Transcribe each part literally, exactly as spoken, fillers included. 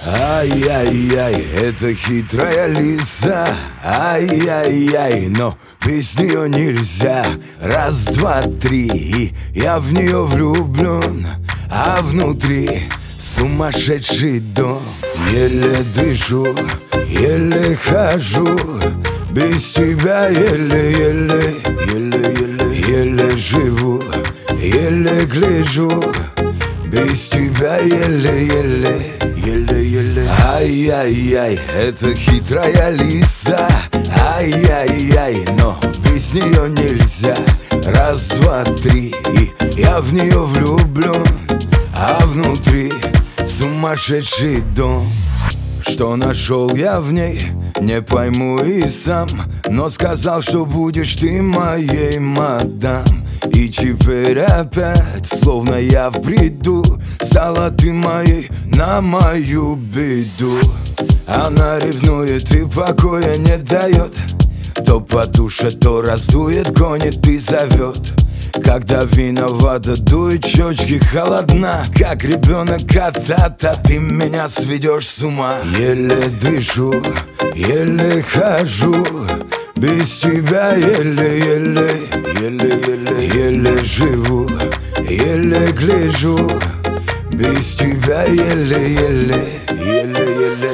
Ай-яй-яй, это хитрая лиса. Ай-яй-яй, но без нее нельзя. Раз, два, три, и я в нее влюблен. А внутри сумасшедший дом. Еле дышу, еле хожу. Без тебя еле-еле, еле-еле, еле живу, еле гляжу. Без тебя еле-еле, еле-еле. Ай-яй-яй, это хитрая лиса. Ай-яй-яй, но без нее нельзя. Раз, два, три, и я в нее влюблен. А внутри сумасшедший дом. Что нашел я в ней, не пойму и сам. Но сказал, что будешь ты моей мадам. И теперь опять, словно я в бреду, стала ты моей на мою беду. Она ревнует и покоя не дает. То потушит, то раздует, гонит и зовет. Когда виновата, дует щечки, холодна. Как ребенок кота-то, ты меня сведешь с ума. Еле дышу, еле хожу. Без тебя еле-еле, еле-еле, еле живу, еле гляжу. Без тебя еле-еле, еле-еле.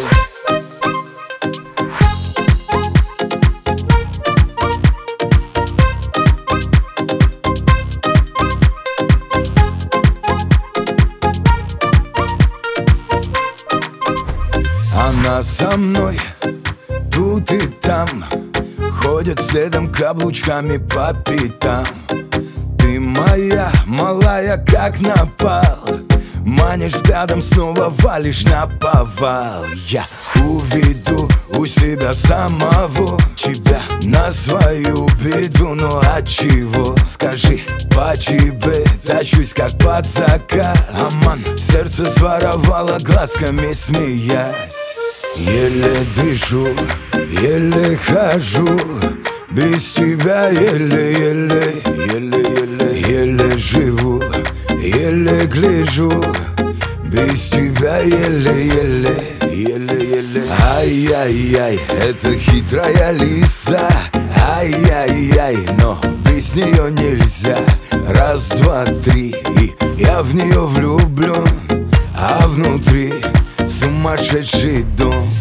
Она со мной тут и там, ходит следом каблучками по пятам. Ты моя, малая, как напал. Манишь взглядом, снова валишь на повал. Я уведу у себя самого тебя на свою беду. Ну от чего, скажи, по тебе тащусь как под заказ. Аман, сердце своровало, глазками смеясь. Еле дышу, еле хожу. Без тебя еле-еле, еле-еле, еле живу, еле гляжу. Без тебя еле-еле, еле-еле. Ай-яй-яй, это хитрая лиса. Ай-яй-яй, но без нее нельзя. Раз, два, три, и я в нее влюблен. А внутри сумасшедший дом.